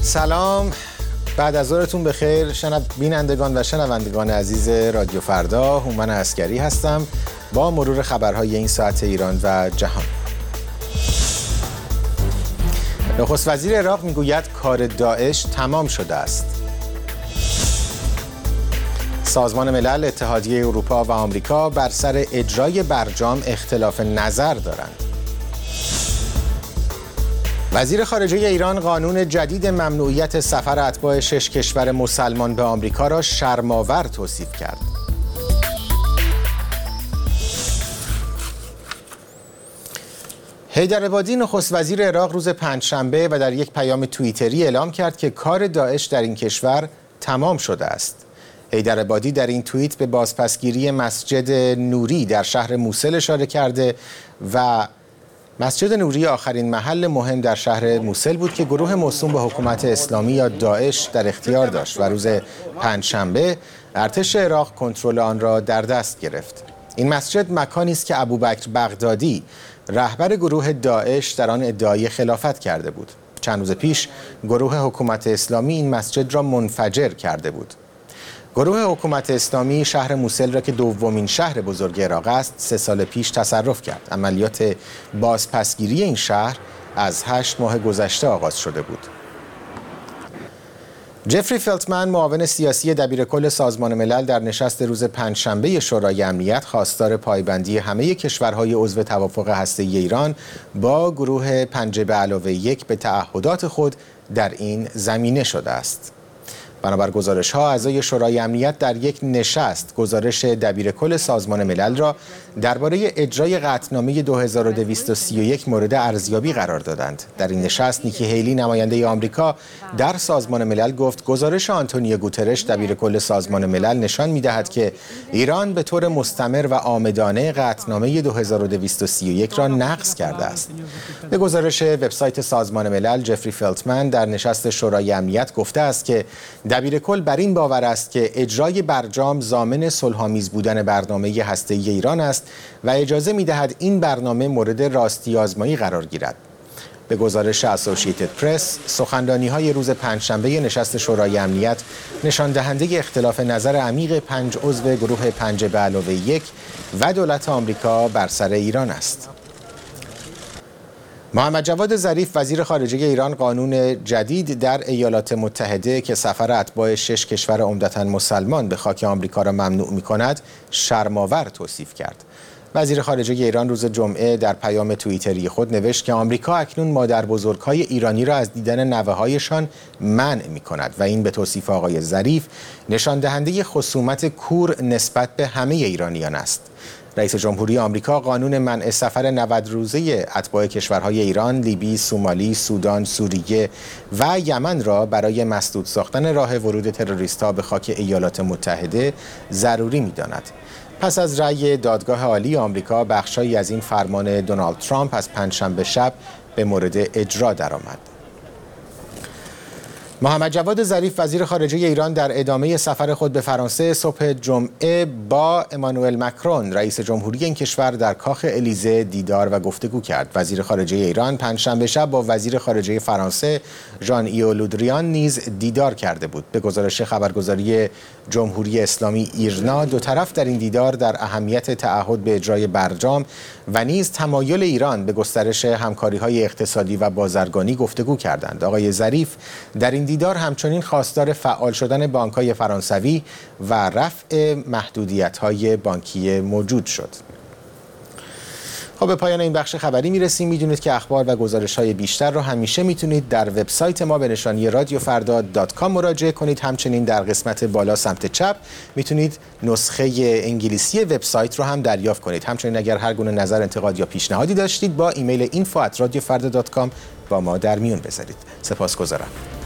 سلام، بعد از ظهرتون بخیر بینندگان و شنوندگان عزیز رادیو فردا. هومن عسکری هستم با مرور خبرهای این ساعت ایران و جهان. نخست وزیر عراق میگوید کار داعش تمام شده است. سازمان ملل، اتحادیه اروپا و آمریکا بر سر اجرای برجام اختلاف نظر دارند. وزیر خارجه ایران قانون جدید ممنوعیت سفر اتباع 6 کشور مسلمان به آمریکا را شرم‌آور توصیف کرد. حیدر عبادی نخست وزیر عراق روز پنجشنبه و در یک پیام توییتری اعلام کرد که کار داعش در این کشور تمام شده است. حیدر عبادی در این توییت به بازپسگیری مسجد نوری در شهر موصل اشاره کرده و مسجد نوری آخرین محل مهم در شهر موصل بود که گروه موسوم به حکومت اسلامی یا داعش در اختیار داشت و روز پنجشنبه ارتش عراق کنترل آن را در دست گرفت. این مسجد مکانی است که ابوبکر بغدادی رهبر گروه داعش در آن ادعای خلافت کرده بود. چند روز پیش گروه حکومت اسلامی این مسجد را منفجر کرده بود. گروه حکومت اسلامی شهر موصل را که دومین شهر بزرگ عراق است 3 سال پیش تصرف کرد. عملیات بازپسگیری این شهر از 8 ماه گذشته آغاز شده بود. جفری فلتمن، معاون سیاسی دبیرکل سازمان ملل، در نشست روز پنجشنبه شورای امنیت خواستار پایبندی همه کشورهای عضو توافق هسته‌ای ایران با گروه 5+1 به تعهدات خود در این زمینه شده است. بنابر گزارش‌ها، اعضای شورای امنیت در یک نشست گزارش دبیرکل سازمان ملل را درباره اجرای قطعنامه 2231 مورد ارزیابی قرار دادند. در این نشست نیکی هیلی، نماینده آمریکا در سازمان ملل، گفت گزارش آنتونیو گوترش دبیرکل سازمان ملل نشان می‌دهد که ایران به طور مستمر و عامدانه قطعنامه 2231 را نقض کرده است. به گزارش وبسایت سازمان ملل، جفری فلتمن در نشست شورای امنیت گفته است که دبیرکل بر این باور است که اجرای برجام ضامن صلح‌آمیز بودن برنامه هسته‌ای ایران است و اجازه می‌دهد این برنامه مورد راستی آزمایی قرار گیرد. به گزارش اسوسییتد پرس، سخنرانی‌های روز پنجشنبه نشست شورای امنیت نشان دهنده اختلاف نظر عمیق 5 عضو گروه 5+1 و دولت آمریکا بر سر ایران است. محمد جواد ظریف، وزیر خارجه ایران، قانون جدید در ایالات متحده که سفر اتباع 6 کشور عمدتاً مسلمان به خاک آمریکا را ممنوع می‌کند، شرم‌آور توصیف کرد. وزیر خارجه ایران روز جمعه در پیام توییتری خود نوشت که آمریکا اکنون مادربزرگ‌های ایرانی را از دیدن نوه‌هایشان منع می‌کند و این به توصیف آقای ظریف نشان دهنده خصومت کور نسبت به همه ایرانیان است. رئیس جمهوری آمریکا قانون منع سفر 90 روزه اتباع کشورهای ایران، لیبی، سومالی، سودان، سوریه و یمن را برای مسدود ساختن راه ورود تروریست‌ها به خاک ایالات متحده ضروری می‌داند. پس از رأی دادگاه عالی آمریکا، بخش‌هایی از این فرمان دونالد ترامپ از پنجشنبه شب به مورد اجرا درآمد. محمد جواد ظریف، وزیر خارجه ایران، در ادامه سفر خود به فرانسه صبح جمعه با امانوئل مکرون، رئیس جمهوری این کشور، در کاخ الیزه دیدار و گفتگو کرد. وزیر خارجه ایران پنجشنبه شب با وزیر خارجه فرانسه ژان ایو لودریان نیز دیدار کرده بود. به گزارش خبرگزاری جمهوری اسلامی ایرنا، دو طرف در این دیدار در اهمیت تعهد به اجرای برجام و نیز تمایل ایران به گسترش همکاری‌های اقتصادی و بازرگانی گفتگو کردند. آقای ظریف در این دیدار همچنین خواستار فعال شدن بانک‌های فرانسوی و رفع محدودیت‌های بانکی موجود شد. خب، به پایان این بخش خبری میرسیم. میدونید که اخبار و گزارش‌های بیشتر رو همیشه میتونید در وبسایت ما به نشانی radiofarda.com مراجعه کنید. همچنین در قسمت بالا سمت چپ میتونید نسخه انگلیسی وبسایت رو هم دریافت کنید. همچنین اگر هر گونه نظر، انتقاد یا پیشنهادی داشتید با ایمیل info@radiofarda.com با ما در میون بذارید. سپاسگزارم.